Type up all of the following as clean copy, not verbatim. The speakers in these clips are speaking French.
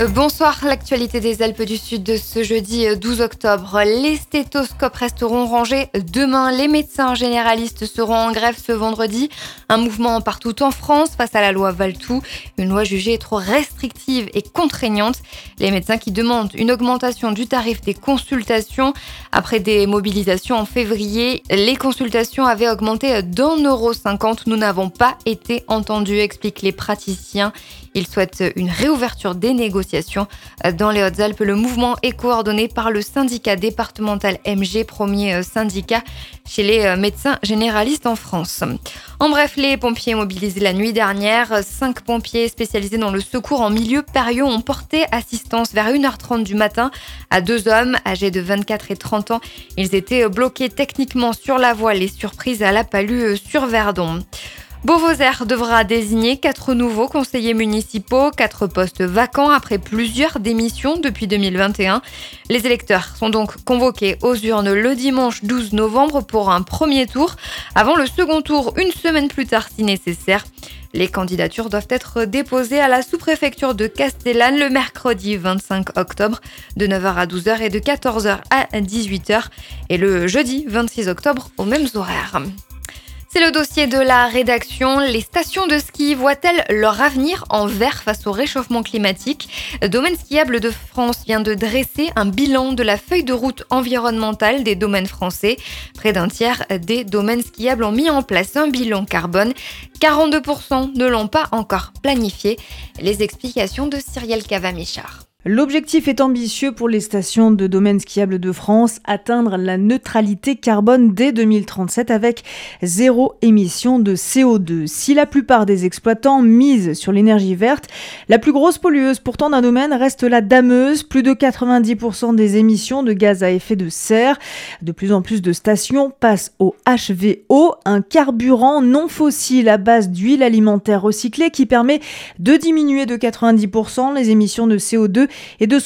Bonsoir, l'actualité des Alpes du Sud de ce jeudi 12 octobre. Les stéthoscopes resteront rangés demain. Les médecins généralistes seront en grève ce vendredi. Un mouvement partout en France face à la loi Valletoux, une loi jugée trop restrictive et contraignante. Les médecins qui demandent une augmentation du tarif des consultations. Après des mobilisations en février, les consultations avaient augmenté d'1,50 €. Nous n'avons pas été entendus, expliquent les praticiens. Ils souhaitent une réouverture des négociations. Dans les Hautes-Alpes, le mouvement est coordonné par le syndicat départemental MG, premier syndicat chez les médecins généralistes en France. En bref, les pompiers mobilisés la nuit dernière, 5 pompiers spécialisés dans le secours en milieu périlleux ont porté assistance vers 1h30 du matin à 2 hommes âgés de 24 et 30 ans. Ils étaient bloqués techniquement sur la voie, les surprises à la Palue sur Verdon. Beauveauzère devra désigner 4 nouveaux conseillers municipaux, 4 postes vacants après plusieurs démissions depuis 2021. Les électeurs sont donc convoqués aux urnes le dimanche 12 novembre pour un premier tour, avant le second tour une semaine plus tard si nécessaire. Les candidatures doivent être déposées à la sous-préfecture de Castellane le mercredi 25 octobre de 9h à 12h et de 14h à 18h et le jeudi 26 octobre aux mêmes horaires. C'est le dossier de la rédaction. Les stations de ski voient-elles leur avenir en vert face au réchauffement climatique ? Domaine skiable de France vient de dresser un bilan de la feuille de route environnementale des domaines français. Près d'un tiers des domaines skiables ont mis en place un bilan carbone. 42% ne l'ont pas encore planifié. Les explications de Cyrielle Cavamichard. L'objectif est ambitieux pour les stations de domaines skiables de France, atteindre la neutralité carbone dès 2037 avec 0 émission de CO2. Si la plupart des exploitants misent sur l'énergie verte, la plus grosse pollueuse pourtant d'un domaine reste la dameuse, plus de 90% des émissions de gaz à effet de serre. De plus en plus de stations passent au HVO, un carburant non fossile à base d'huile alimentaire recyclée qui permet de diminuer de 90% les émissions de CO2 et de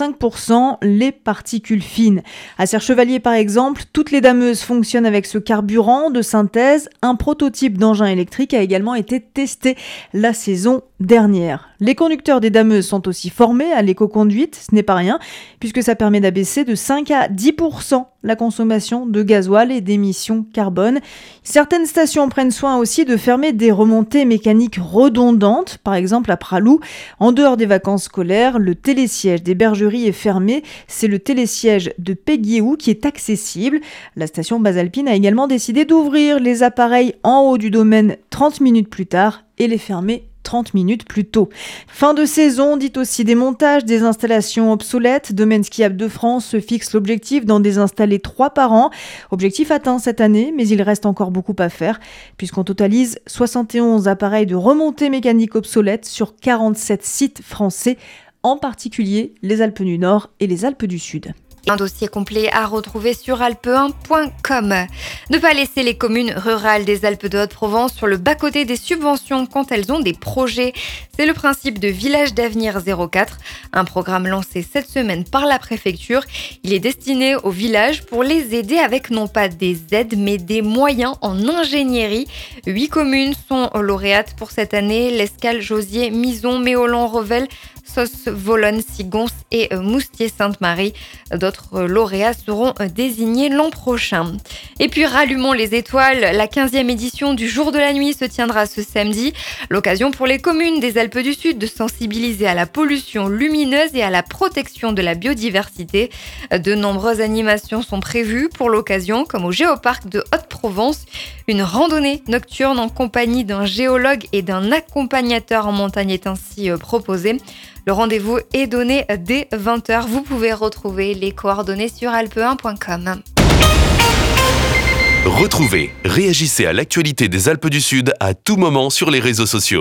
65% les particules fines. À Serre-Chevalier par exemple, toutes les dameuses fonctionnent avec ce carburant de synthèse. Un prototype d'engin électrique a également été testé la saison dernière. Les conducteurs des dameuses sont aussi formés à l'éco-conduite, ce n'est pas rien, puisque ça permet d'abaisser de 5 à 10% la consommation de gasoil et d'émissions carbone. Certaines stations prennent soin aussi de fermer des remontées mécaniques redondantes, par exemple à Pralou. En dehors des vacances scolaires, le télésiège des bergeries est fermé. C'est le télésiège de Péguiéou qui est accessible. La station basalpine a également décidé d'ouvrir les appareils en haut du domaine 30 minutes plus tard et les fermer 30 minutes plus tôt. Fin de saison, dit aussi démontage des installations obsolètes. Domaine skiable de France se fixe l'objectif d'en désinstaller 3 par an. Objectif atteint cette année, mais il reste encore beaucoup à faire, puisqu'on totalise 71 appareils de remontée mécanique obsolètes sur 47 sites français, en particulier les Alpes du Nord et les Alpes du Sud. Un dossier complet à retrouver sur alpe1.com. Ne pas laisser les communes rurales des Alpes de Haute-Provence sur le bas-côté des subventions quand elles ont des projets. C'est le principe de Village d'avenir 04, un programme lancé cette semaine par la préfecture. Il est destiné aux villages pour les aider avec non pas des aides mais des moyens en ingénierie. 8 communes sont lauréates pour cette année: l'Escale, Josier, Mison, Méolan, Revel, Sauce, Volonne, Sigons et Moustier-Sainte-Marie. D'autres lauréats seront désignés l'an prochain. Et puis rallumons les étoiles. La 15e édition du Jour de la nuit se tiendra ce samedi. L'occasion pour les communes des Alpes du Sud de sensibiliser à la pollution lumineuse et à la protection de la biodiversité. De nombreuses animations sont prévues pour l'occasion, comme au Géoparc de Haute-Provence. Une randonnée nocturne en compagnie d'un géologue et d'un accompagnateur en montagne est ainsi proposée. Le rendez-vous est donné dès 20h. Vous pouvez retrouver les coordonnées sur alpe1.com. Retrouvez, réagissez à l'actualité des Alpes du Sud à tout moment sur les réseaux sociaux.